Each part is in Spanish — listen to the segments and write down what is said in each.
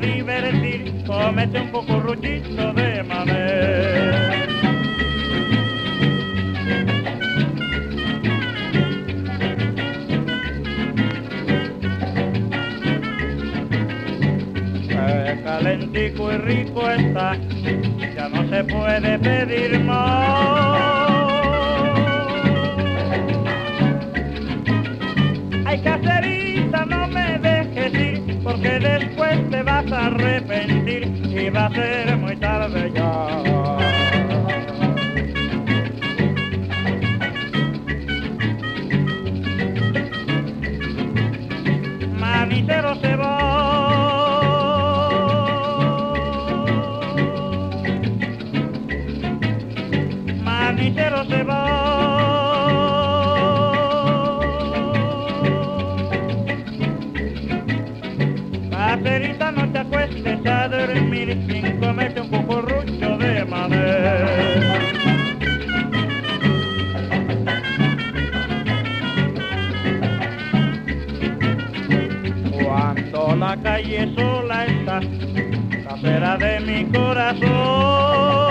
divertir, cómete un cucurruchito de mamey. Calentico y rico está, ya no se puede pedir más. Ay, caserita, no me dejes ir, porque después te vas a arrepentir y va a ser muy tarde ya. Manicero se va. Manicero se va. Caserita, no te acuestes a dormir sin comerte un cucurrucho de mamey. Cuando la calle sola está, casera de mi corazón,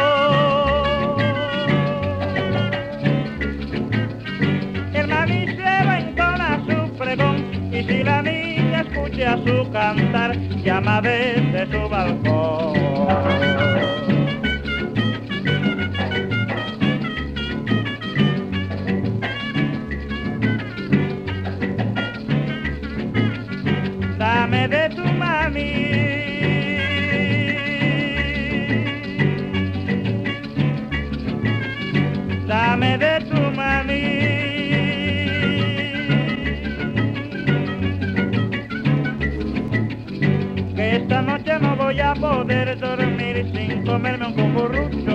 y si la niña escucha su cantar, llama desde su balcón. Dame de tu mami, dame de tu mami. Esta noche no voy a poder dormir sin comerme un cucurrucho